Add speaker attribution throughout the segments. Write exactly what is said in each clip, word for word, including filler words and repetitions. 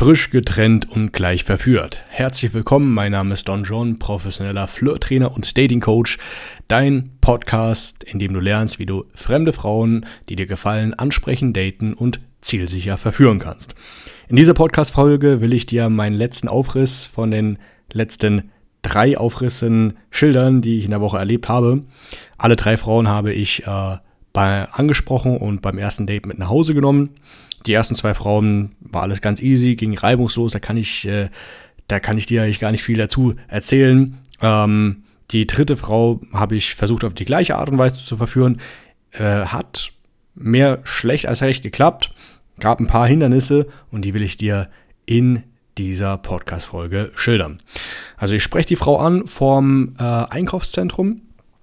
Speaker 1: Frisch getrennt und gleich verführt. Herzlich willkommen, mein Name ist Don John, professioneller Flirt-Trainer und Dating-Coach. Dein Podcast, in dem du lernst, wie du fremde Frauen, die dir gefallen, ansprechen, daten und zielsicher verführen kannst. In dieser Podcast-Folge will ich dir meinen letzten Aufriss von den letzten drei Aufrissen schildern, die ich in der Woche erlebt habe. Alle drei Frauen habe ich äh, bei, angesprochen und beim ersten Date mit nach Hause genommen. Die ersten zwei Frauen war alles ganz easy, ging reibungslos, da kann ich, äh, da kann ich dir eigentlich gar nicht viel dazu erzählen. Ähm, die dritte Frau habe ich versucht, auf die gleiche Art und Weise zu verführen. Äh, hat mehr schlecht als recht geklappt, gab ein paar Hindernisse und die will ich dir in dieser Podcast-Folge schildern. Also ich spreche die Frau an vom äh, Einkaufszentrum.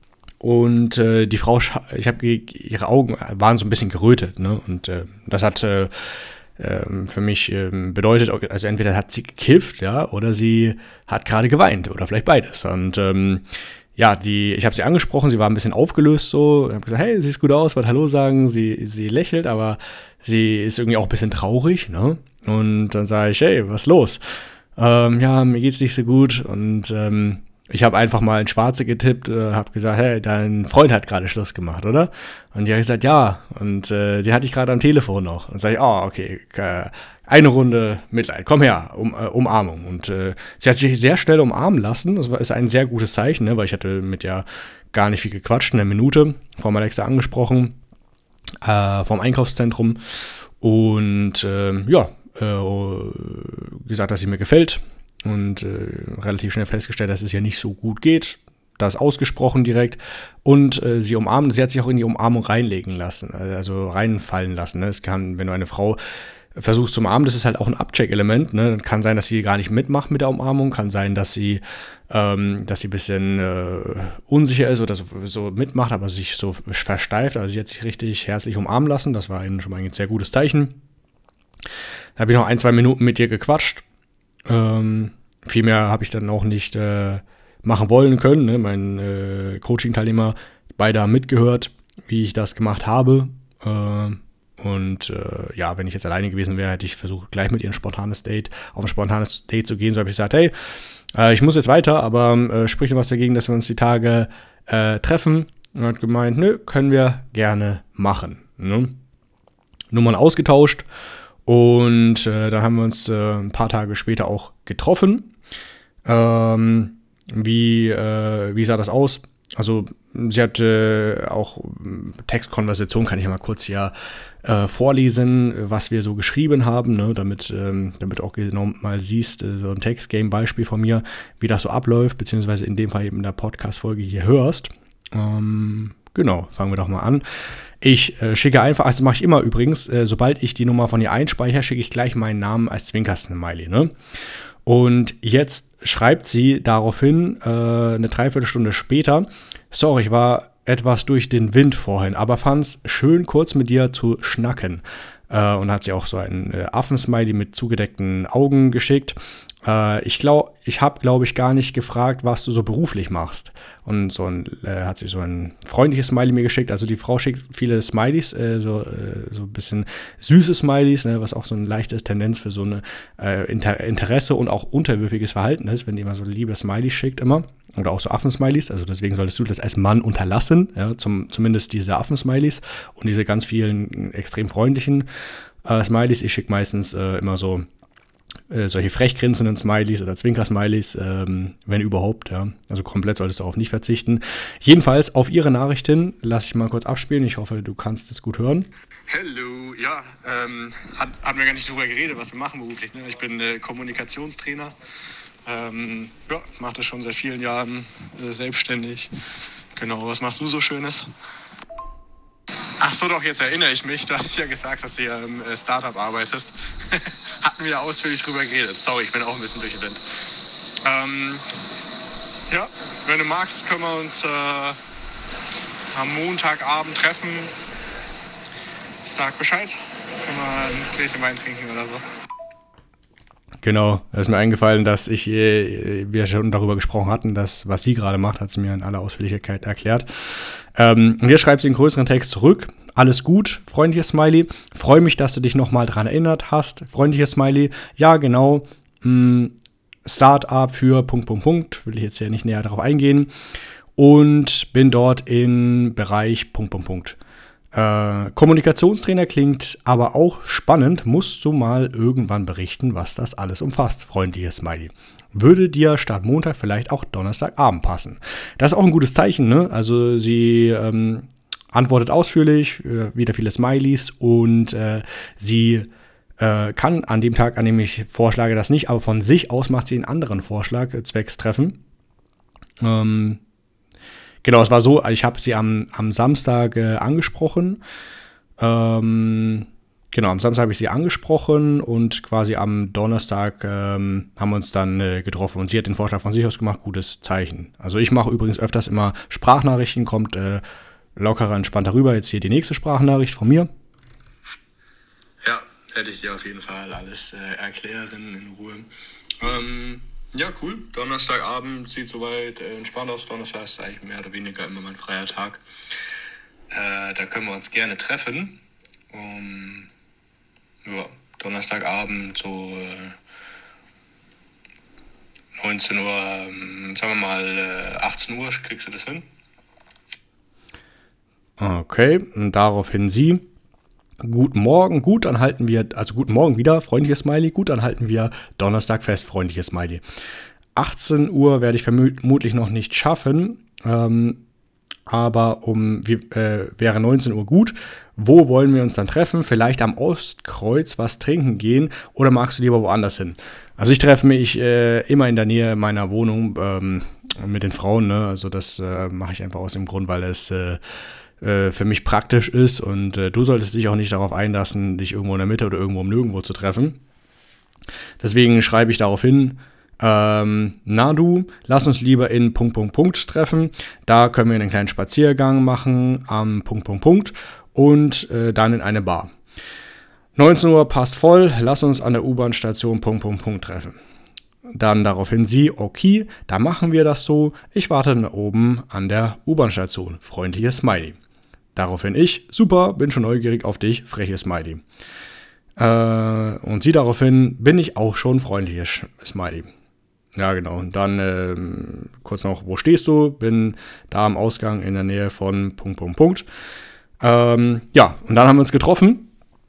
Speaker 1: Und äh, die Frau, ich habe ihre Augen waren so ein bisschen gerötet, ne? Und äh, das hat äh, äh, für mich äh, bedeutet, also entweder hat sie gekifft, ja, oder sie hat gerade geweint oder vielleicht beides. Und ähm, ja, die, ich habe sie angesprochen, sie war ein bisschen aufgelöst so. Ich habe gesagt, hey, siehst gut aus, wollte Hallo sagen. Sie, sie lächelt, aber sie ist irgendwie auch ein bisschen traurig, ne? Und dann sage ich, hey, was ist los? Ähm, ja, mir geht's nicht so gut und ähm, ich habe einfach mal in Schwarze getippt, äh, habe gesagt, hey, dein Freund hat gerade Schluss gemacht, oder? Und die hat gesagt, ja. Und äh, die hatte ich gerade am Telefon noch. Und sage ich, oh, okay, äh, eine Runde Mitleid, komm her, um, äh, Umarmung. Und äh, sie hat sich sehr schnell umarmen lassen. Das ist ein sehr gutes Zeichen, ne? Weil ich hatte mit ja gar nicht viel gequatscht, eine Minute, vom Alexa angesprochen, äh, vom Einkaufszentrum. Und äh, ja, äh, gesagt, dass sie mir gefällt. Und äh, relativ schnell festgestellt, dass es ja nicht so gut geht. Das ausgesprochen direkt. Und äh, sie umarmt, sie hat sich auch in die Umarmung reinlegen lassen, also reinfallen lassen. Ne? Es kann, wenn du eine Frau versuchst zu umarmen, das ist halt auch ein Abcheck-Element. Ne? Kann sein, dass sie gar nicht mitmacht mit der Umarmung. Kann sein, dass sie, ähm, dass sie ein bisschen äh, unsicher ist oder so, so mitmacht, aber sich so versteift. Also sie hat sich richtig herzlich umarmen lassen. Das war schon mal ein sehr gutes Zeichen. Da habe ich noch ein, zwei Minuten mit ihr gequatscht. Ähm, viel mehr habe ich dann auch nicht äh, machen wollen können. Ne? Mein äh, Coaching-Teilnehmer, beide haben mitgehört, wie ich das gemacht habe. Äh, und äh, ja, wenn ich jetzt alleine gewesen wäre, hätte ich versucht, gleich mit ihr ein spontanes Date, auf ein spontanes Date zu gehen. So habe ich gesagt, hey, äh, ich muss jetzt weiter, aber äh, spricht was dagegen, dass wir uns die Tage äh, treffen? Und hat gemeint, nö, können wir gerne machen. Ne? Nummern ausgetauscht. Und äh, dann haben wir uns äh, ein paar Tage später auch getroffen. Ähm, wie, äh, wie sah das aus? Also sie hatte äh, auch Textkonversation, kann ich ja mal kurz hier äh, vorlesen, was wir so geschrieben haben, ne? damit, ähm, damit auch genau mal siehst, äh, so ein Textgame-Beispiel von mir, wie das so abläuft, beziehungsweise in dem Fall eben in der Podcast-Folge hier hörst. Ähm, genau, fangen wir doch mal an. Ich äh, schicke einfach, also mache ich immer übrigens, äh, sobald ich die Nummer von ihr einspeichere, schicke ich gleich meinen Namen als Zwinker-Smiley, ne? Und jetzt schreibt sie daraufhin äh, eine Dreiviertelstunde später, sorry, ich war etwas durch den Wind vorhin, aber fand's schön, kurz mit dir zu schnacken. Äh, und hat sie auch so einen äh, Affen-Smiley mit zugedeckten Augen geschickt. Äh, ich glaube, ich habe, glaube ich, gar nicht gefragt, was du so beruflich machst. Und so ein, äh, hat sie so ein freundliches Smiley mir geschickt. Also die Frau schickt viele Smileys, äh, so, äh, so ein bisschen süße Smileys, ne, was auch so eine leichte Tendenz für so eine äh, Inter- Interesse und auch unterwürfiges Verhalten ist, wenn die immer so liebe Smileys schickt immer. Oder auch so Affen-Smileys. Also deswegen solltest du das als Mann unterlassen, ja, zum, zumindest diese Affen-Smileys und diese ganz vielen extrem freundlichen äh, Smileys. Ich schicke meistens äh, immer so Äh, solche frech grinsenden Smileys oder Zwinker-Smileys, ähm, wenn überhaupt, ja. Also komplett solltest du darauf nicht verzichten. Jedenfalls auf ihre Nachricht hin, lasse ich mal kurz abspielen. Ich hoffe, du kannst es gut hören.
Speaker 2: Hallo, ja, ähm, hat, hatten wir gar nicht drüber geredet, was wir machen beruflich, ne? Ich bin äh, Kommunikationstrainer, ähm, ja, mache das schon seit vielen Jahren äh, selbstständig. Genau, was machst du so Schönes? Ach so, doch, jetzt erinnere ich mich. Du hast ja gesagt, dass du ja im äh, Startup arbeitest. Hatten wir ausführlich drüber geredet. Sorry, ich bin auch ein bisschen durch den Wind. Ähm, ja, wenn du magst, können wir uns äh, am Montagabend treffen. Sag Bescheid. Können wir ein Gläschen Wein trinken oder so.
Speaker 1: Genau, da ist mir eingefallen, dass ich, äh, wir schon darüber gesprochen hatten, dass was sie gerade macht, hat sie mir in aller Ausführlichkeit erklärt. Ähm, und jetzt schreibt sie einen größeren Text zurück, alles gut, freundliches Smiley. Freue mich, dass du dich nochmal dran erinnert hast. Freundliches Smiley. Ja, genau. Mh, Start-up für Punkt, Punkt, Punkt. Will ich jetzt hier nicht näher darauf eingehen. Und bin dort im Bereich Punkt, Punkt, Punkt. Äh, Kommunikationstrainer klingt aber auch spannend. Musst du mal irgendwann berichten, was das alles umfasst. Freundliches Smiley. Würde dir statt Montag vielleicht auch Donnerstagabend passen. Das ist auch ein gutes Zeichen, ne? Also sie ähm, antwortet ausführlich, äh, wieder viele Smileys und äh, sie äh, kann an dem Tag, an dem ich vorschlage, das nicht, aber von sich aus macht sie einen anderen Vorschlag, äh, zwecks Treffen. Ähm, genau, es war so, ich habe sie am, am Samstag äh, angesprochen. Ähm, genau, am Samstag habe ich sie angesprochen und quasi am Donnerstag ähm, haben wir uns dann äh, getroffen und sie hat den Vorschlag von sich aus gemacht, gutes Zeichen. Also ich mache übrigens öfters immer Sprachnachrichten, kommt äh, lockerer, entspannter rüber. Jetzt hier die nächste Sprachnachricht von mir.
Speaker 2: Ja, hätte ich dir auf jeden Fall alles äh, erklären in Ruhe. Ähm, ja, cool. Donnerstagabend sieht soweit äh, entspannt aus. Donnerstag ist eigentlich mehr oder weniger immer mein freier Tag. Äh, da können wir uns gerne treffen. Um, ja, Donnerstagabend so äh, neunzehn Uhr, ähm, sagen wir mal äh, achtzehn Uhr, kriegst du das hin?
Speaker 1: Okay, und daraufhin sie. Guten Morgen, gut, dann halten wir, also guten Morgen wieder, freundliches Smiley, gut, dann halten wir Donnerstag fest, freundliches Smiley. achtzehn Uhr werde ich vermutlich noch nicht schaffen, ähm, aber um wie, äh, wäre neunzehn Uhr gut. Wo wollen wir uns dann treffen? Vielleicht am Ostkreuz was trinken gehen oder magst du lieber woanders hin? Also ich treffe mich äh, immer in der Nähe meiner Wohnung ähm, mit den Frauen, ne? Also das äh, mache ich einfach aus dem Grund, weil es äh, für mich praktisch ist und äh, du solltest dich auch nicht darauf einlassen, dich irgendwo in der Mitte oder irgendwo um nirgendwo zu treffen. Deswegen schreibe ich darauf hin, ähm, na du, lass uns lieber in Punkt, Punkt, Punkt treffen. Da können wir einen kleinen Spaziergang machen am Punkt, Punkt, Punkt und äh, dann in eine Bar. neunzehn Uhr passt voll, lass uns an der U-Bahn-Station Punkt, Punkt, Punkt treffen. Dann daraufhin sie, okay, da machen wir das so. Ich warte dann oben an der U-Bahn-Station. Freundliches Smiley. Daraufhin ich, super, bin schon neugierig auf dich, freches Smiley. Äh, und sie daraufhin, bin ich auch schon freundliches Smiley. Ja, genau. Und dann äh, kurz noch, wo stehst du? Bin da am Ausgang in der Nähe von Punkt, Punkt, Punkt. Ähm, ja, und dann haben wir uns getroffen.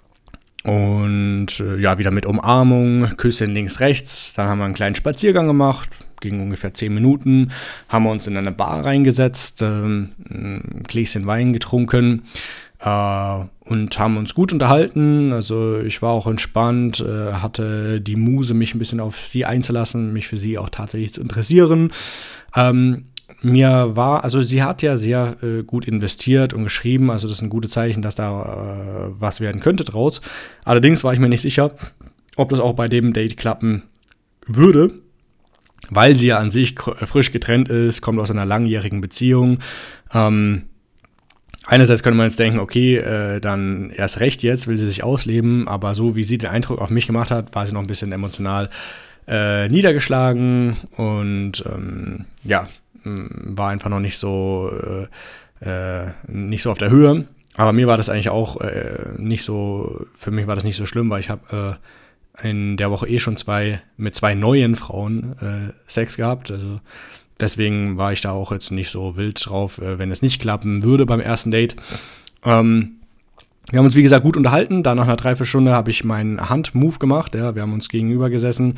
Speaker 1: Und äh, ja, wieder mit Umarmung, Küsschen links, rechts. Dann haben wir einen kleinen Spaziergang gemacht, ging ungefähr zehn Minuten. Haben wir uns in eine Bar reingesetzt, ähm, ein Gläschen Wein getrunken äh, und haben uns gut unterhalten. Also ich war auch entspannt, äh, hatte die Muse, mich ein bisschen auf sie einzulassen, mich für sie auch tatsächlich zu interessieren. Ähm, Mir war, also sie hat ja sehr äh, gut investiert und geschrieben, also das ist ein gutes Zeichen, dass da äh, was werden könnte draus. Allerdings war ich mir nicht sicher, ob das auch bei dem Date klappen würde, weil sie ja an sich frisch getrennt ist, kommt aus einer langjährigen Beziehung. Ähm, einerseits könnte man jetzt denken, okay, äh, dann erst recht jetzt, will sie sich ausleben, aber so wie sie den Eindruck auf mich gemacht hat, war sie noch ein bisschen emotional äh, niedergeschlagen und ähm, ja, war einfach noch nicht so äh, äh, nicht so auf der Höhe, aber mir war das eigentlich auch äh, nicht so, für mich war das nicht so schlimm, weil ich habe äh, in der Woche eh schon zwei mit zwei neuen Frauen äh, Sex gehabt, also deswegen war ich da auch jetzt nicht so wild drauf, äh, wenn es nicht klappen würde beim ersten Date. Ähm, wir haben uns wie gesagt gut unterhalten, dann nach einer Dreiviertelstunde habe ich meinen Hand-Move gemacht, ja, wir haben uns gegenüber gesessen.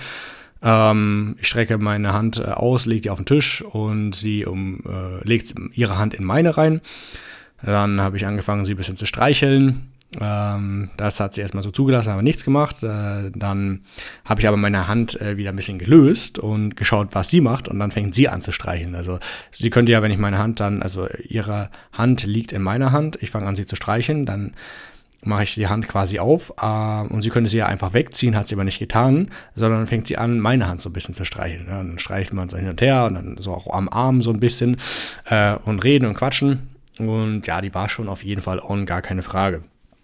Speaker 1: Ähm, ich strecke meine Hand äh, aus, lege die auf den Tisch und sie um, äh, legt ihre Hand in meine rein. Dann habe ich angefangen, sie ein bisschen zu streicheln. Ähm, das hat sie erstmal so zugelassen, aber nichts gemacht. Äh, dann habe ich aber meine Hand äh, wieder ein bisschen gelöst und geschaut, was sie macht. Und dann fängt sie an zu streicheln. Also sie könnte ja, wenn ich meine Hand dann, also ihre Hand liegt in meiner Hand, ich fange an, sie zu streicheln, dann mache ich die Hand quasi auf äh, und sie könnte sie ja einfach wegziehen, hat sie aber nicht getan, sondern fängt sie an, meine Hand so ein bisschen zu streicheln. Ja, dann streicht man so hin und her und dann so auch am Arm so ein bisschen äh, und reden und quatschen. Und ja, die war schon auf jeden Fall on, gar keine Frage.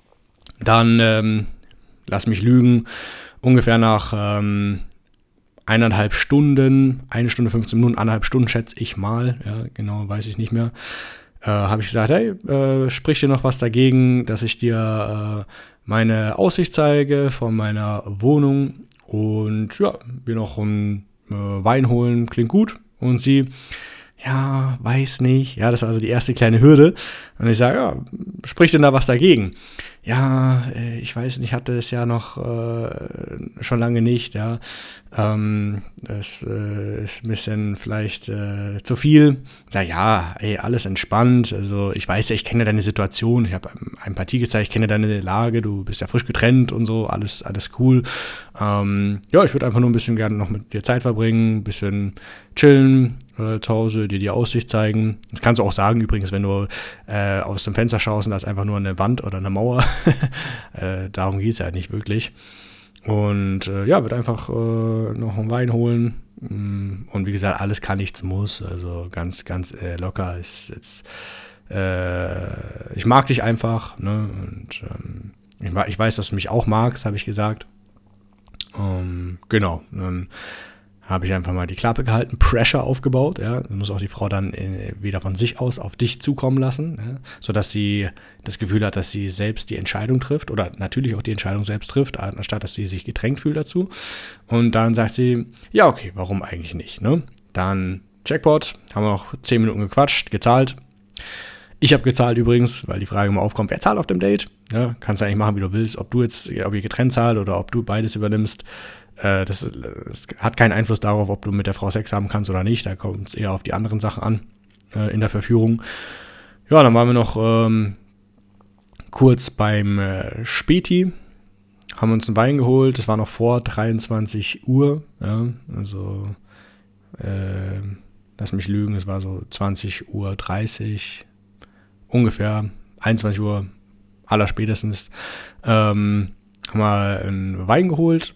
Speaker 1: Dann, ähm, lass mich lügen, ungefähr nach ähm, eineinhalb Stunden, eine Stunde, fünfzehn Minuten, eineinhalb Stunden schätze ich mal, ja, genau, weiß ich nicht mehr, äh, habe ich gesagt, hey, äh, sprich dir noch was dagegen, dass ich dir äh, meine Aussicht zeige von meiner Wohnung und ja, wir noch einen äh, Wein holen, klingt gut. Und sie, ja, weiß nicht. Ja, das war also die erste kleine Hürde. Und ich sage, ja, sprich denn da was dagegen? Ja, ich weiß nicht, hatte es ja noch äh, schon lange nicht, ja. Ähm, das äh, ist ein bisschen vielleicht äh, zu viel. Ich sage, ja, ey, alles entspannt. Also ich weiß ja, ich kenne deine Situation. Ich habe Empathie gezeigt, ich kenne deine Lage. Du bist ja frisch getrennt und so, alles, alles cool. Ähm, ja, ich würde einfach nur ein bisschen gerne noch mit dir Zeit verbringen, ein bisschen chillen äh, zu Hause, dir die Aussicht zeigen. Das kannst du auch sagen übrigens, wenn du äh, aus dem Fenster schaust und da ist einfach nur eine Wand oder eine Mauer. äh, darum geht es ja nicht wirklich. Und äh, ja, wird einfach äh, noch einen Wein holen. Und wie gesagt, alles kann, nichts muss. Also ganz, ganz äh, locker. Ist jetzt, äh, ich mag dich einfach. Ne? Und ähm, ich, ich weiß, dass du mich auch magst, habe ich gesagt. Um, genau. Dann habe ich einfach mal die Klappe gehalten, Pressure aufgebaut, ja, das muss auch die Frau dann äh, wieder von sich aus auf dich zukommen lassen, ja, sodass sie das Gefühl hat, dass sie selbst die Entscheidung trifft oder natürlich auch die Entscheidung selbst trifft, anstatt dass sie sich gedrängt fühlt dazu. Und dann sagt sie, ja okay, warum eigentlich nicht, ne? Dann Jackpot, haben wir noch zehn Minuten gequatscht, gezahlt. Ich habe gezahlt übrigens, weil die Frage immer aufkommt, wer zahlt auf dem Date? Ja, kannst du eigentlich machen, wie du willst, ob du jetzt, ob ihr getrennt zahlt oder ob du beides übernimmst. Das, das hat keinen Einfluss darauf, ob du mit der Frau Sex haben kannst oder nicht. Da kommt es eher auf die anderen Sachen an äh, in der Verführung. Ja, dann waren wir noch ähm, kurz beim äh, Späti, haben uns einen Wein geholt. Das war noch vor dreiundzwanzig Uhr. Ja, also, äh, lass mich lügen, es war so zwanzig Uhr dreißig, ungefähr einundzwanzig Uhr, allerspätestens. Ähm, haben wir einen Wein geholt.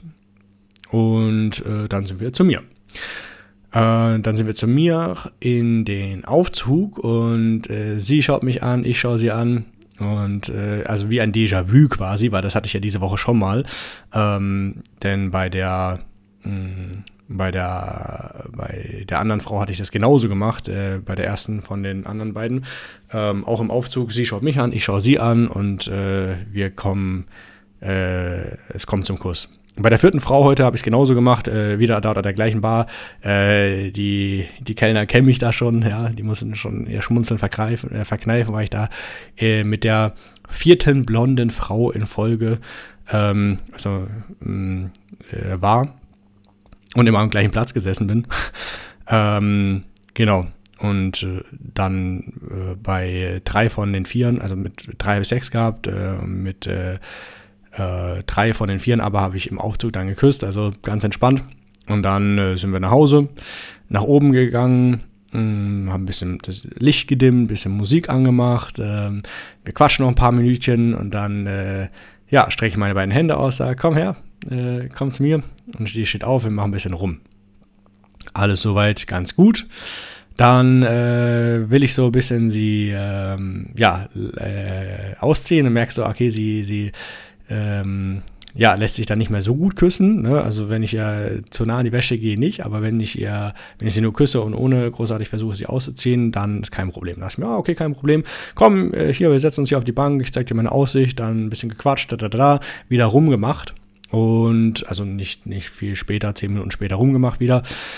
Speaker 1: Und äh, dann sind wir zu mir. Äh, dann sind wir zu mir in den Aufzug und äh, sie schaut mich an, ich schaue sie an. Und äh, also wie ein Déjà-vu quasi, weil das hatte ich ja diese Woche schon mal. Ähm, denn bei der, mh, bei der bei der anderen Frau hatte ich das genauso gemacht, äh, bei der ersten von den anderen beiden. Ähm, auch im Aufzug, sie schaut mich an, ich schaue sie an und äh, wir kommen, äh, es kommt zum Kuss. Bei der vierten Frau heute habe ich es genauso gemacht, äh, wieder da an der gleichen Bar. Äh, die, die Kellner kennen mich da schon, ja, die mussten schon ihr Schmunzeln verkneifen, äh, verkneifen, weil ich da äh, mit der vierten blonden Frau in Folge ähm, also, mh, äh, war und immer am gleichen Platz gesessen bin. ähm, genau. Und äh, dann äh, bei drei von den Vieren, also mit drei bis sechs gehabt, äh, mit äh, Äh, drei von den Vieren aber habe ich im Aufzug dann geküsst, also ganz entspannt. Und dann äh, sind wir nach Hause, nach oben gegangen, mh, haben ein bisschen das Licht gedimmt, ein bisschen Musik angemacht. Äh, wir quatschen noch ein paar Minütchen und dann äh, ja, strecke ich meine beiden Hände aus, sage, komm her, äh, komm zu mir. Und die steht auf, wir machen ein bisschen rum. Alles soweit ganz gut. Dann äh, will ich so ein bisschen sie ähm, ja, äh, ausziehen und merkst so, okay, sie, sie Ähm, ja, lässt sich dann nicht mehr so gut küssen, ne? Also wenn ich ihr zu nah in die Wäsche gehe, nicht, aber wenn ich ihr, wenn ich sie nur küsse und ohne großartig versuche, sie auszuziehen, dann ist kein Problem. Da dachte ich mir, ah, okay, kein Problem, komm, äh, hier, wir setzen uns hier auf die Bank, ich zeig dir meine Aussicht, dann ein bisschen gequatscht, da, da, da, wieder rumgemacht und, also nicht, nicht viel später, zehn Minuten später rumgemacht wieder.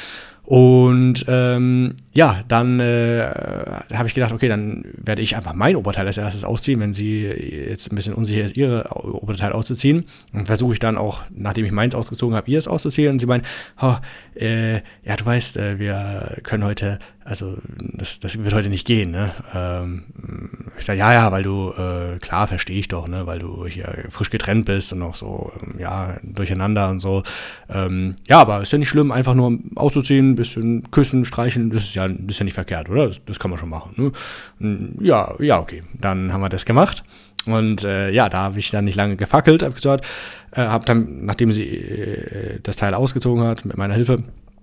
Speaker 1: Und ähm, ja, dann äh, habe ich gedacht, okay, dann werde ich einfach mein Oberteil als erstes ausziehen, wenn sie jetzt ein bisschen unsicher ist, ihre Oberteil auszuziehen. Und versuche ich dann auch, nachdem ich meins ausgezogen habe, ihr es auszuziehen. Und sie meint, oh, äh, ja, du weißt, äh, wir können heute, also das, das wird heute nicht gehen, ne? Ähm, ich sage, ja, ja, weil du, äh, klar, verstehe ich doch, ne, weil du hier frisch getrennt bist und auch so, ähm, ja, durcheinander und so. Ähm, ja, aber ist ja nicht schlimm, einfach nur auszuziehen, ein bisschen küssen, streicheln, das ist ja, das ist ja nicht verkehrt, oder? Das, das kann man schon machen, ne? Ja, ja, okay, dann haben wir das gemacht. Und äh, ja, da habe ich dann nicht lange gefackelt, habe gesagt, äh, habe dann, nachdem sie äh, das Teil ausgezogen hat, mit meiner Hilfe,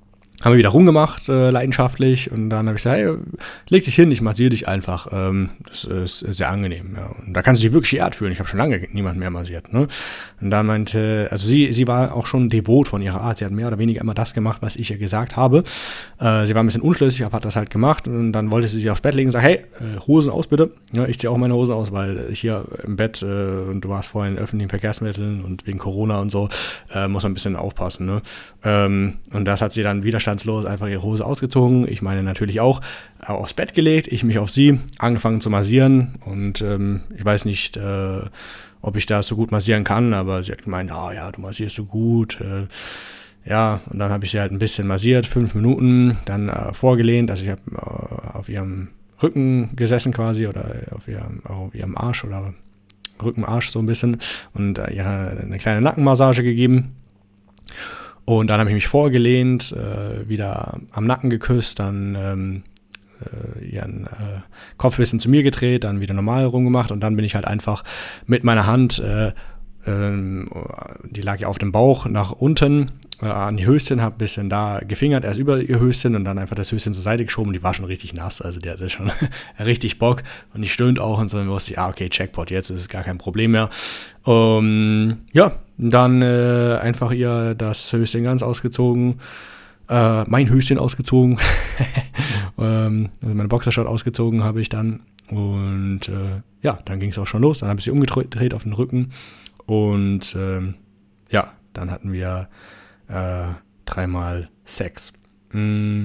Speaker 1: haben wir wieder rumgemacht, äh, leidenschaftlich. Und dann habe ich gesagt, hey, leg dich hin, ich massiere dich einfach. Ähm, das ist sehr angenehm. Ja. Und da kannst du dich wirklich geehrt fühlen. Ich habe schon lange niemand mehr massiert. Ne? Und dann meinte, also sie, sie war auch schon devot von ihrer Art. Sie hat mehr oder weniger immer das gemacht, was ich ihr gesagt habe. Äh, sie war ein bisschen unschlüssig, aber hat das halt gemacht. Und dann wollte sie sich aufs Bett legen und sagen, hey, äh, Hosen aus bitte. Ja, ich ziehe auch meine Hosen aus, weil ich hier im Bett, äh, und du warst vorhin in öffentlichen Verkehrsmitteln und wegen Corona und so, äh, muss man ein bisschen aufpassen. Ne? Ähm, und das hat sie dann widerstandslos einfach ihre Hose ausgezogen, ich meine natürlich auch, aufs Bett gelegt, ich mich auf sie, angefangen zu massieren und ähm, ich weiß nicht, äh, ob ich das so gut massieren kann, aber sie hat gemeint, ah oh, ja, du massierst so gut, äh, ja, und dann habe ich sie halt ein bisschen massiert, fünf Minuten, dann äh, vorgelehnt, also ich habe äh, auf ihrem Rücken gesessen quasi oder auf ihrem, auf ihrem Arsch oder Rückenarsch so ein bisschen und äh, ihr eine kleine Nackenmassage gegeben. Und dann habe ich mich vorgelehnt, äh, wieder am Nacken geküsst, dann ähm, äh, ihren äh, Kopf ein bisschen zu mir gedreht, dann wieder normal rumgemacht und dann bin ich halt einfach mit meiner Hand, äh, ähm, die lag ja auf dem Bauch, nach unten äh, an die Höschen, habe ein bisschen da gefingert, erst über ihr Höschen und dann einfach das Höschen zur Seite geschoben und die war schon richtig nass, also die hatte schon richtig Bock und ich stöhnt auch und so, dann wusste ich, ah okay, Jackpot, jetzt ist es gar kein Problem mehr. Um, ja, dann äh, einfach ihr das Höschen ganz ausgezogen, äh, mein Höschen ausgezogen, ähm, also meine Boxershort ausgezogen habe ich dann und äh, ja, dann ging es auch schon los, dann habe ich sie umgedreht auf den Rücken und ähm, ja, dann hatten wir äh, dreimal Sex. Mm.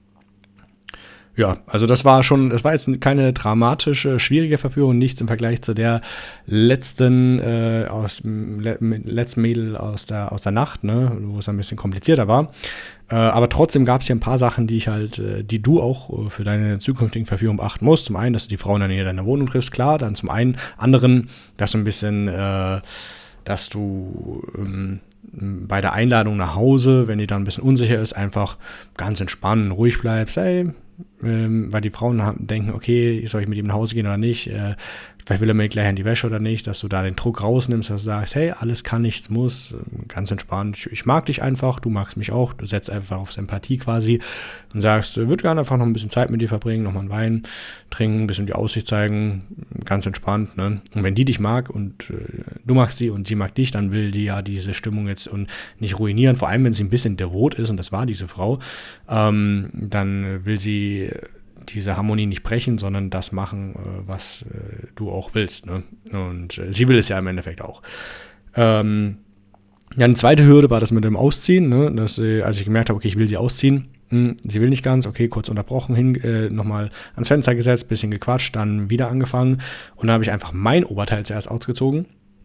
Speaker 1: Ja, also das war schon, das war jetzt keine dramatische, schwierige Verführung, nichts im Vergleich zu der letzten, äh, aus, le, letzten Mädel aus der, aus der Nacht, ne, wo es ein bisschen komplizierter war. Äh, aber trotzdem gab es hier ein paar Sachen, die ich halt, äh, die du auch für deine zukünftigen Verführungen beachten musst. Zum einen, dass du die Frau in der Nähe deiner Wohnung triffst, klar. Dann zum einen, anderen, dass du ein bisschen, äh, dass du ähm, bei der Einladung nach Hause, wenn die dann ein bisschen unsicher ist, einfach ganz entspannen, ruhig bleibst, ey, ähm, weil die Frauen haben, denken, okay, soll ich mit ihm nach Hause gehen oder nicht, äh, vielleicht will er mir gleich an die Wäsche oder nicht, dass du da den Druck rausnimmst, dass du sagst, hey, alles kann, nichts muss, ganz entspannt, ich, ich mag dich einfach, du magst mich auch, du setzt einfach auf Sympathie quasi und sagst, ich würde gerne einfach noch ein bisschen Zeit mit dir verbringen, nochmal einen Wein trinken, ein bisschen die Aussicht zeigen, ganz entspannt, ne? Und wenn die dich mag und äh, du magst sie und sie mag dich, dann will die ja diese Stimmung jetzt und nicht ruinieren, vor allem wenn sie ein bisschen devot ist und das war diese Frau, ähm, dann will sie diese Harmonie nicht brechen, sondern das machen, äh, was äh, du auch willst. Ne? Und äh, sie will es ja im Endeffekt auch. Ähm, ja, eine zweite Hürde war das mit dem Ausziehen, ne? Dass, äh, als ich gemerkt habe, okay, ich will sie ausziehen, hm, sie will nicht ganz, okay, kurz unterbrochen, hin, äh, nochmal ans Fenster gesetzt, bisschen gequatscht, dann wieder angefangen und dann habe ich einfach mein Oberteil zuerst ausgezogen.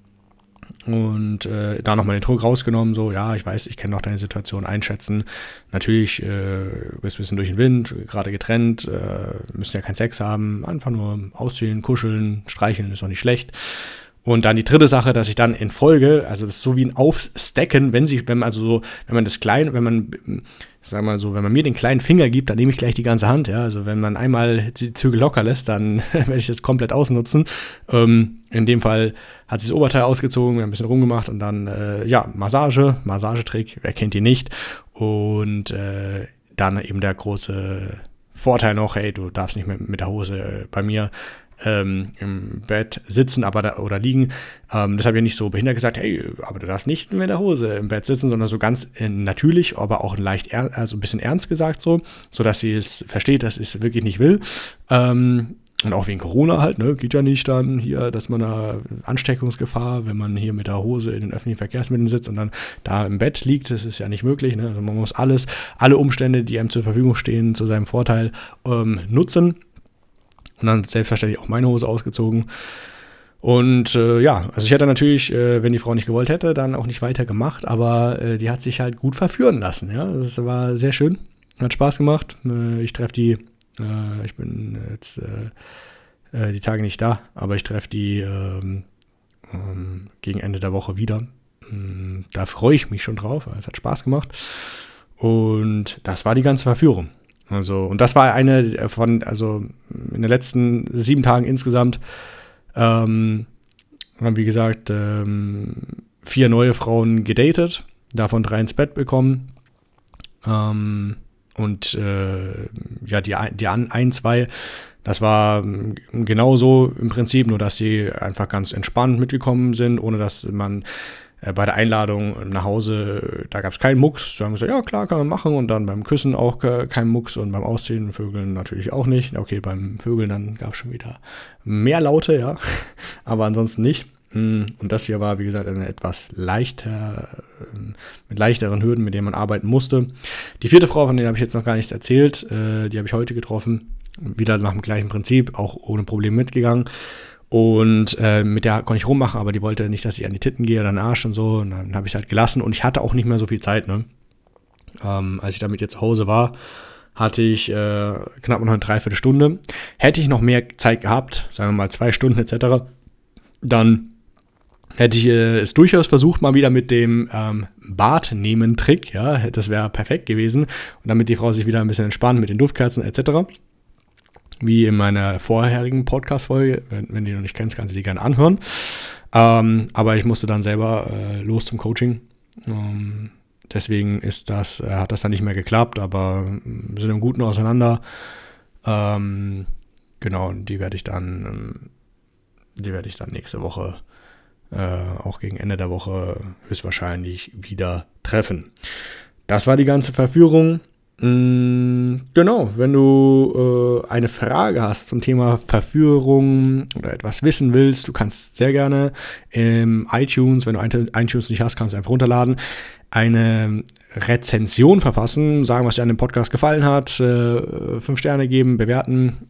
Speaker 1: Und äh, da nochmal den Druck rausgenommen, so, ja, ich weiß, ich kann noch deine Situation einschätzen. Natürlich, äh, bist ein bisschen durch den Wind, gerade getrennt, äh, müssen ja keinen Sex haben, einfach nur ausziehen, kuscheln, streicheln, ist auch nicht schlecht. Und dann die dritte Sache, dass ich dann in Folge, also das ist so wie ein Aufstacken, wenn sie, wenn man also so, wenn man das kleine, wenn man, sag mal so, wenn man mir den kleinen Finger gibt, dann nehme ich gleich die ganze Hand, ja, also wenn man einmal die Zügel locker lässt, dann werde ich das komplett ausnutzen. Ähm, in dem Fall hat sie das Oberteil ausgezogen, wir haben ein bisschen rumgemacht und dann, äh, ja, Massage, Massagetrick, wer kennt die nicht? Und äh, dann eben der große Vorteil noch, hey, du darfst nicht mehr mit der Hose äh, bei mir Ähm, im Bett sitzen aber da, oder liegen. Ähm, das habe ich nicht so behindert gesagt, hey, aber du darfst nicht mit der Hose im Bett sitzen, sondern so ganz äh, natürlich, aber auch leicht, er- also ein bisschen ernst gesagt so, sodass sie es versteht, dass ich es wirklich nicht will. Ähm, und auch wegen Corona halt, ne, geht ja nicht dann hier, dass man da Ansteckungsgefahr, wenn man hier mit der Hose in den öffentlichen Verkehrsmitteln sitzt und dann da im Bett liegt, das ist ja nicht möglich, ne, also man muss alles, alle Umstände, die einem zur Verfügung stehen, zu seinem Vorteil ähm, nutzen. Und dann selbstverständlich auch meine Hose ausgezogen. Und äh, ja, also ich hätte natürlich, äh, wenn die Frau nicht gewollt hätte, dann auch nicht weiter gemacht. Aber äh, die hat sich halt gut verführen lassen. Ja, das war sehr schön. Hat Spaß gemacht. Äh, ich treffe die, äh, ich bin jetzt äh, die Tage nicht da, aber ich treffe die ähm, ähm, gegen Ende der Woche wieder. Ähm, da freue ich mich schon drauf. Es hat Spaß gemacht. Und das war die ganze Verführung. Also, und das war eine von, also in den letzten sieben Tagen insgesamt, ähm, haben wie gesagt ähm, vier neue Frauen gedatet, davon drei ins Bett bekommen. Ähm, Und äh, ja, die, die ein, zwei, das war genauso im Prinzip, nur dass sie einfach ganz entspannt mitgekommen sind, ohne dass man äh, bei der Einladung nach Hause, da gab es keinen Mucks. Da haben wir gesagt, ja klar, kann man machen. Und dann beim Küssen auch äh, kein Mucks und beim Ausziehen, Vögeln natürlich auch nicht. Okay, beim Vögeln dann gab es schon wieder mehr Laute, ja, aber ansonsten nicht. Und das hier war, wie gesagt, eine etwas leichter, mit leichteren Hürden, mit denen man arbeiten musste. Die vierte Frau, von der habe ich jetzt noch gar nichts erzählt, die habe ich heute getroffen. Wieder nach dem gleichen Prinzip, auch ohne Probleme mitgegangen. Und äh, mit der konnte ich rummachen, aber die wollte nicht, dass ich an die Titten gehe oder an den Arsch und so. Und dann habe ich es halt gelassen und ich hatte auch nicht mehr so viel Zeit, ne? Ähm, als ich damit jetzt zu Hause war, hatte ich äh, knapp noch eine Dreiviertelstunde. Hätte ich noch mehr Zeit gehabt, sagen wir mal zwei Stunden et cetera, dann hätte ich äh, es durchaus versucht, mal wieder mit dem ähm, Bad-Nehmen-Trick, ja, das wäre perfekt gewesen. Und damit die Frau sich wieder ein bisschen entspannt mit den Duftkerzen et cetera. Wie in meiner vorherigen Podcast-Folge, wenn, wenn du die noch nicht kennst, kannst du die gerne anhören. Ähm, aber ich musste dann selber äh, los zum Coaching. Ähm, deswegen ist das, äh, hat das dann nicht mehr geklappt, aber wir sind im Guten auseinander. Ähm, genau, die werde ich dann, ähm, die werde ich dann nächste Woche Äh, auch gegen Ende der Woche höchstwahrscheinlich wieder treffen. Das war die ganze Verführung. Mm, genau, wenn du äh, eine Frage hast zum Thema Verführung oder etwas wissen willst, du kannst sehr gerne im iTunes, wenn du iTunes nicht hast, kannst du einfach runterladen, eine Rezension verfassen, sagen, was dir an dem Podcast gefallen hat, äh, fünf Sterne geben, bewerten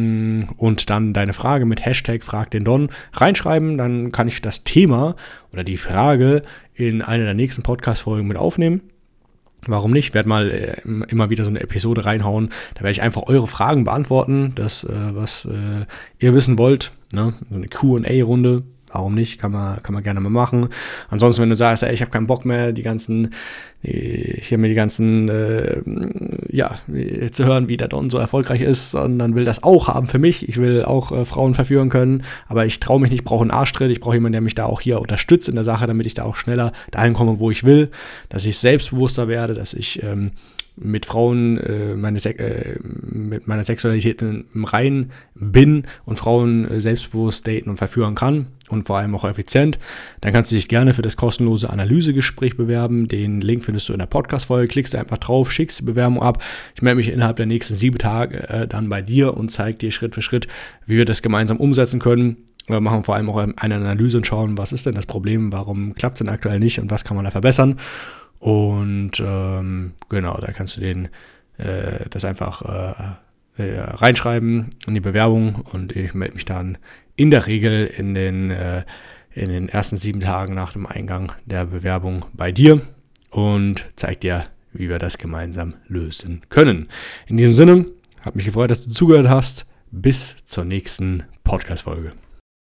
Speaker 1: und dann deine Frage mit Hashtag Frag den Don reinschreiben, dann kann ich das Thema oder die Frage in einer der nächsten Podcast-Folgen mit aufnehmen. Warum nicht? Ich werde mal äh, immer wieder so eine Episode reinhauen, da werde ich einfach eure Fragen beantworten, das, äh, was äh, ihr wissen wollt, ne? So eine Q und A-Runde. Warum nicht? Kann man, kann man gerne mal machen. Ansonsten, wenn du sagst, ey, ich habe keinen Bock mehr, die ganzen, hier mir die ganzen, äh, ja, zu hören, wie der Don so erfolgreich ist, sondern will das auch haben für mich. Ich will auch äh, Frauen verführen können, aber ich traue mich nicht, brauche einen Arschtritt. Ich brauche jemanden, der mich da auch hier unterstützt in der Sache, damit ich da auch schneller dahin komme, wo ich will, dass ich selbstbewusster werde, dass ich ähm, mit Frauen äh, meine Se- äh, mit meiner Sexualität im Reinen bin und Frauen äh, selbstbewusst daten und verführen kann und vor allem auch effizient, dann kannst du dich gerne für das kostenlose Analysegespräch bewerben. Den Link findest du in der Podcast-Folge. Klickst du einfach drauf, schickst die Bewerbung ab. Ich melde mich innerhalb der nächsten sieben Tage äh, dann bei dir und zeige dir Schritt für Schritt, wie wir das gemeinsam umsetzen können. Wir machen vor allem auch eine Analyse und schauen, was ist denn das Problem, warum klappt es denn aktuell nicht und was kann man da verbessern. Und ähm, genau, da kannst du den äh, das einfach äh, äh, reinschreiben in die Bewerbung und ich melde mich dann in der Regel in den, äh, in den ersten sieben Tagen nach dem Eingang der Bewerbung bei dir und zeige dir, wie wir das gemeinsam lösen können. In diesem Sinne, hat mich gefreut, dass du zugehört hast. Bis zur nächsten Podcast-Folge.